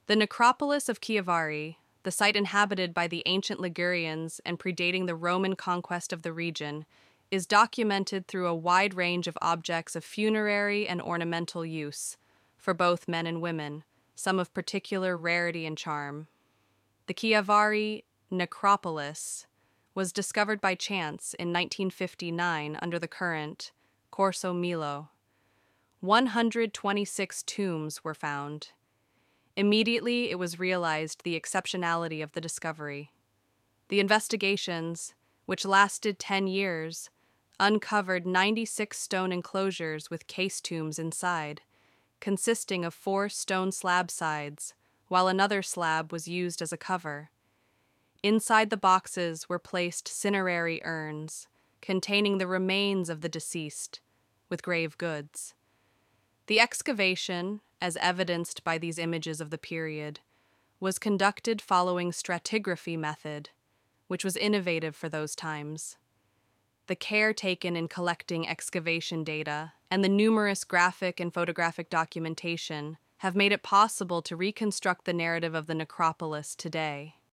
The necropolis of Chiavari, the site inhabited by the ancient Ligurians and predating the Roman conquest of the region, is documented through a wide range of objects of funerary and ornamental use, for both men and women, some of particular rarity and charm. The Chiavari necropolis was discovered by chance in 1959 under the current Corso Milo. 126 tombs were found. Immediately, it was realized the exceptionality of the discovery. The investigations, which lasted 10 years, uncovered 96 stone enclosures with case tombs inside, consisting of 4 stone slab sides, while another slab was used as a cover. Inside the boxes were placed cinerary urns, containing the remains of the deceased, with grave goods. The excavation, as evidenced by these images of the period, was conducted following stratigraphy method, which was innovative for those times. The care taken in collecting excavation data and the numerous graphic and photographic documentation have made it possible to reconstruct the narrative of the necropolis today.